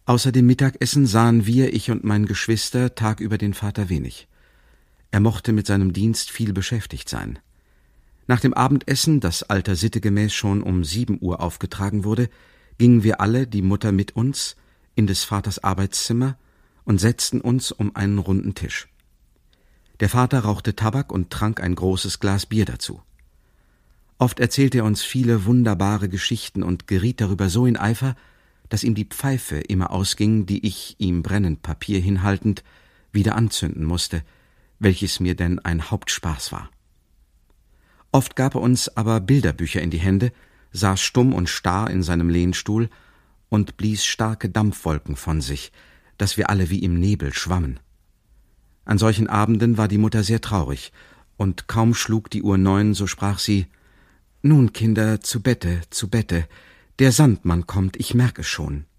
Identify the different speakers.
Speaker 1: Außer dem Mittagessen sahen wir, ich und mein Geschwister, tagüber den Vater wenig. Er mochte mit seinem Dienst viel beschäftigt sein. Nach dem Abendessen, das alter Sitte gemäß schon um 7 Uhr aufgetragen wurde, gingen wir alle, die Mutter mit uns, in des Vaters Arbeitszimmer und setzten uns um einen runden Tisch. Der Vater rauchte Tabak und trank ein großes Glas Bier dazu. Oft erzählte er uns viele wunderbare Geschichten und geriet darüber so in Eifer, dass ihm die Pfeife immer ausging, die ich, ihm brennend Papier hinhaltend, wieder anzünden musste, welches mir denn ein Hauptspaß war. Oft gab er uns aber Bilderbücher in die Hände, saß stumm und starr in seinem Lehnstuhl und blies starke Dampfwolken von sich, dass wir alle wie im Nebel schwammen. An solchen Abenden war die Mutter sehr traurig, und kaum schlug die Uhr 9, so sprach sie: »Nun, Kinder, zu Bette, der Sandmann kommt, ich merk es schon.«